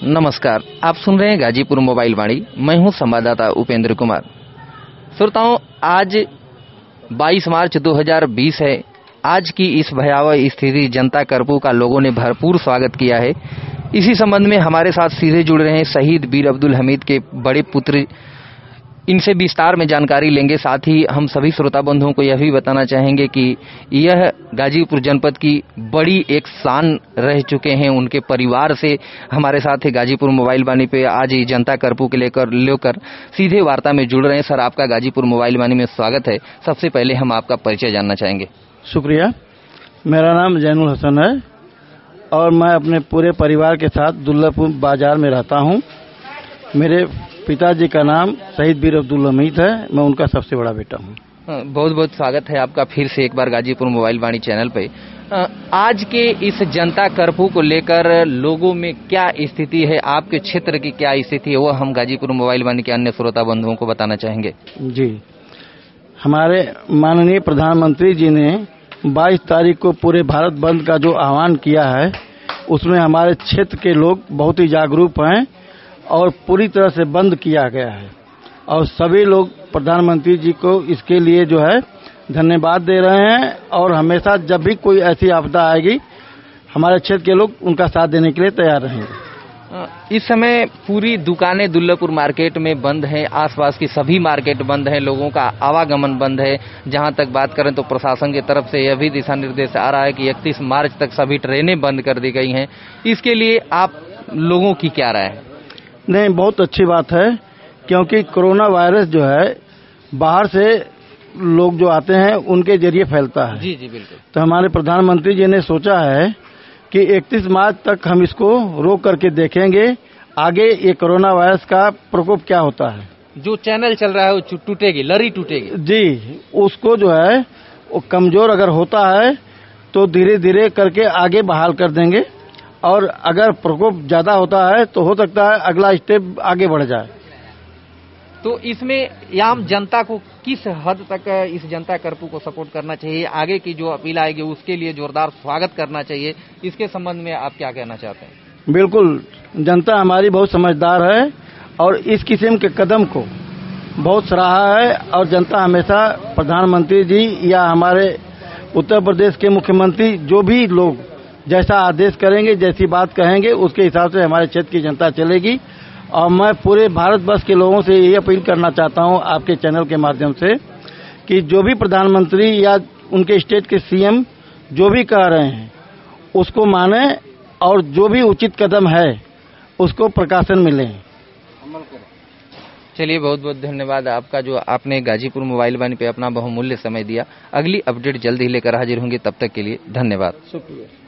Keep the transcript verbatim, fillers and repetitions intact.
नमस्कार, आप सुन रहे हैं गाजीपुर मोबाइल वाणी। मैं हूं संवाददाता उपेंद्र कुमार। श्रोताओं, आज बाईस मार्च दो हज़ार बीस है। आज की इस भयावह स्थिति जनता कर्फ्यू का लोगों ने भरपूर स्वागत किया है। इसी संबंध में हमारे साथ सीधे जुड़ रहे हैं शहीद वीर अब्दुल हमीद के बड़े पुत्र। इनसे विस्तार में जानकारी लेंगे। साथ ही हम सभी श्रोता बंधुओं को यह भी बताना चाहेंगे कि यह गाजीपुर जनपद की बड़ी एक शान रह चुके हैं। उनके परिवार से हमारे साथ है गाजीपुर मोबाइल वाणी पे आज जनता कर्फ्यू के लेकर लेकर सीधे वार्ता में जुड़ रहे हैं। सर, आपका गाजीपुर मोबाइल वाणी में स्वागत है। सबसे पहले हम आपका परिचय जानना चाहेंगे। शुक्रिया। मेरा नाम जैनुल हसन है और मैं अपने पूरे परिवार के साथ दुल्लापुर बाजार में रहता हूँ। मेरे पिताजी का नाम शहीद वीर अब्दुल हमीद है। मैं उनका सबसे बड़ा बेटा हूँ। बहुत बहुत स्वागत है आपका फिर से एक बार गाजीपुर मोबाइल वाणी चैनल पे। आज के इस जनता कर्फ्यू को लेकर लोगों में क्या स्थिति है, आपके क्षेत्र की क्या स्थिति है, वो हम गाजीपुर मोबाइल वाणी के अन्य श्रोता बंधुओं को बताना चाहेंगे। जी, हमारे माननीय प्रधानमंत्री जी ने बाईस तारीख को पूरे भारत बंद का जो आह्वान किया है, उसमें हमारे क्षेत्र के लोग बहुत ही जागरूक हैं और पूरी तरह से बंद किया गया है और सभी लोग प्रधानमंत्री जी को इसके लिए जो है धन्यवाद दे रहे हैं। और हमेशा जब भी कोई ऐसी आपदा आएगी, हमारे क्षेत्र के लोग उनका साथ देने के लिए तैयार रहेंगे। इस समय पूरी दुकानें दुल्लापुर मार्केट में बंद हैं, आसपास की सभी मार्केट बंद हैं, लोगों का आवागमन बंद है। जहां तक बात करें तो प्रशासन की तरफ से यह भी दिशा निर्देश आ रहा है कि इकतीस मार्च तक सभी ट्रेनें बंद कर दी गई हैं। इसके लिए आप लोगों की क्या राय है? नहीं, बहुत अच्छी बात है, क्योंकि कोरोना वायरस जो है बाहर से लोग जो आते हैं उनके जरिए फैलता है। जी जी बिल्कुल। तो हमारे प्रधानमंत्री जी ने सोचा है कि इकतीस मार्च तक हम इसको रोक करके देखेंगे आगे ये कोरोना वायरस का प्रकोप क्या होता है। जो चैनल चल रहा है वो टूटेगी, लड़ी टूटेगी। जी, उसको जो है वो कमजोर अगर होता है तो धीरे धीरे करके आगे बहाल कर देंगे और अगर प्रकोप ज्यादा होता है तो हो सकता है अगला स्टेप आगे बढ़ जाए। तो इसमें आम जनता को किस हद तक इस जनता कर्फ्यू को सपोर्ट करना चाहिए, आगे की जो अपील आएगी उसके लिए जोरदार स्वागत करना चाहिए, इसके संबंध में आप क्या कहना चाहते हैं? बिल्कुल, जनता हमारी बहुत समझदार है और इस किस्म के कदम को बहुत सराहा है और जनता हमेशा प्रधानमंत्री जी या हमारे उत्तर प्रदेश के मुख्यमंत्री जो भी लोग जैसा आदेश करेंगे, जैसी बात कहेंगे, उसके हिसाब से हमारे क्षेत्र की जनता चलेगी। और मैं पूरे भारत वर्ष के लोगों से यही अपील करना चाहता हूं आपके चैनल के माध्यम से कि जो भी प्रधानमंत्री या उनके स्टेट के सीएम जो भी कह रहे हैं उसको माने और जो भी उचित कदम है उसको प्रकाशन में लें। चलिए, बहुत बहुत धन्यवाद आपका जो आपने गाजीपुर मोबाइल वाणी पे अपना बहुमूल्य समय दिया। अगली अपडेट जल्द ही लेकर हाजिर होंगे, तब तक के लिए धन्यवाद। शुक्रिया।